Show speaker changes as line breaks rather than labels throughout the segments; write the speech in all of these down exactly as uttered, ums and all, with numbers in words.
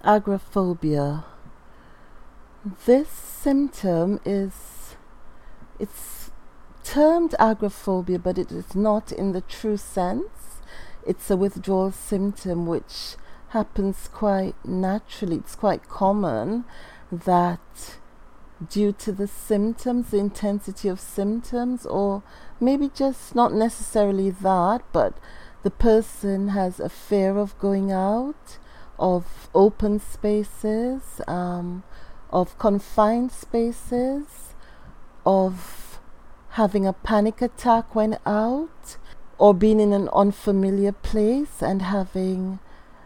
Agoraphobia. This symptom is, it's termed agoraphobia, but it is not in the true sense. It's a withdrawal symptom which happens quite naturally. It's quite common that due to the symptoms, the intensity of symptoms, or maybe just not necessarily that, but the person has a fear of going out, of open spaces, um, of confined spaces, of having a panic attack when out, or being in an unfamiliar place and having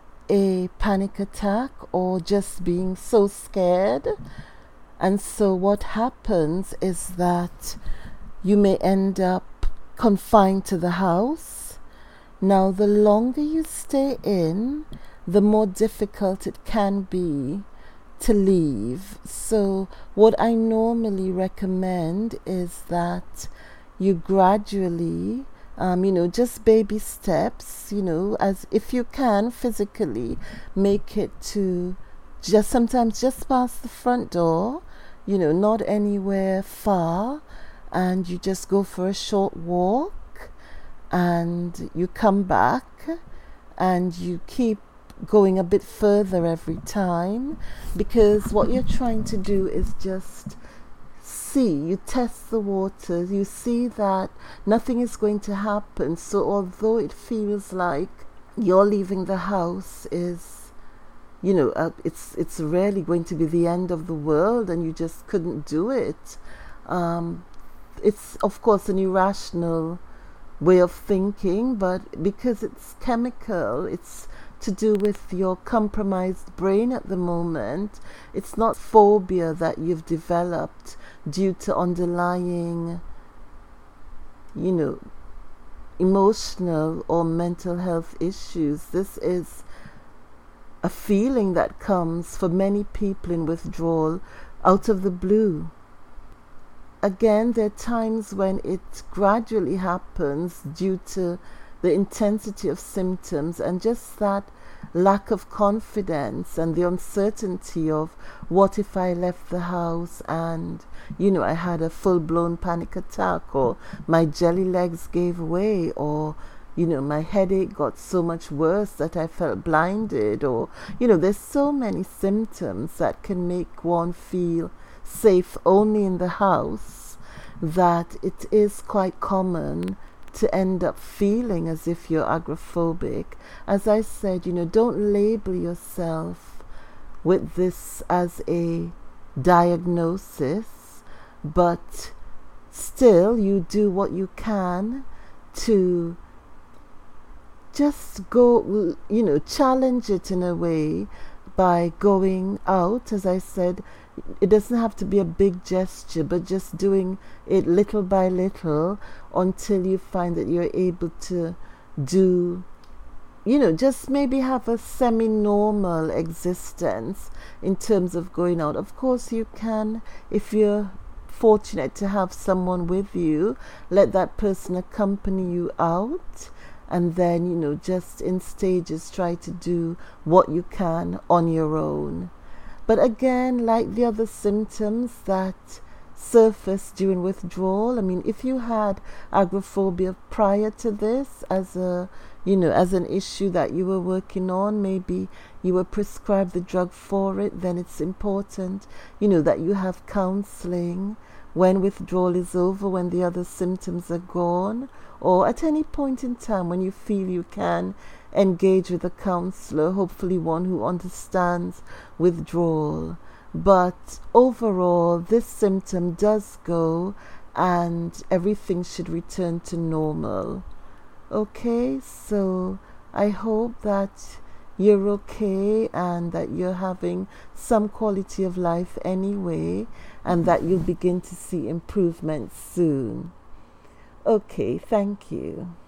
a panic attack, or just being so scared. And so what happens is that you may end up confined to the house. Now, the longer you stay in, the more difficult it can be to leave. So what I normally recommend is that you gradually, um, you know, just baby steps, you know, as if you can physically make it to just sometimes just past the front door, you know, not anywhere far, and you just go for a short walk and you come back and you keep going a bit further every time, because what you're trying to do is just see, you test the waters, you see that nothing is going to happen. So although it feels like you're leaving the house is, you know, uh, it's it's really going to be the end of the world and you just couldn't do it, um, it's of course an irrational way of thinking, but because it's chemical, it's to do with your compromised brain at the moment. It's not phobia that you've developed due to underlying, you know, emotional or mental health issues. This is a feeling that comes for many people in withdrawal out of the blue. Again, there are times when it gradually happens due to the intensity of symptoms and just that lack of confidence and the uncertainty of what if I left the house and, you know, I had a full-blown panic attack, or my jelly legs gave way, or, you know, my headache got so much worse that I felt blinded, or, you know, there's so many symptoms that can make one feel safe only in the house that it is quite common to end up feeling as if you're agoraphobic. As I said, you know, don't label yourself with this as a diagnosis, but still you do what you can to just go, you know, challenge it in a way by going out. As I said, it doesn't have to be a big gesture, but just doing it little by little until you find that you're able to do, you know, just maybe have a semi-normal existence in terms of going out. Of course, you can, if you're fortunate to have someone with you, let that person accompany you out, and then, you know, just in stages try to do what you can on your own. But again, like the other symptoms that surface during withdrawal, I mean, if you had agoraphobia prior to this as a, you know, as an issue that you were working on, maybe you were prescribed the drug for it, then it's important, you know, that you have counseling when withdrawal is over, when the other symptoms are gone, or at any point in time when you feel you can engage with a counselor, hopefully one who understands withdrawal. But overall, this symptom does go and everything should return to normal. Okay, so I hope that you're okay and that you're having some quality of life anyway, and that you'll begin to see improvements soon. Okay, thank you.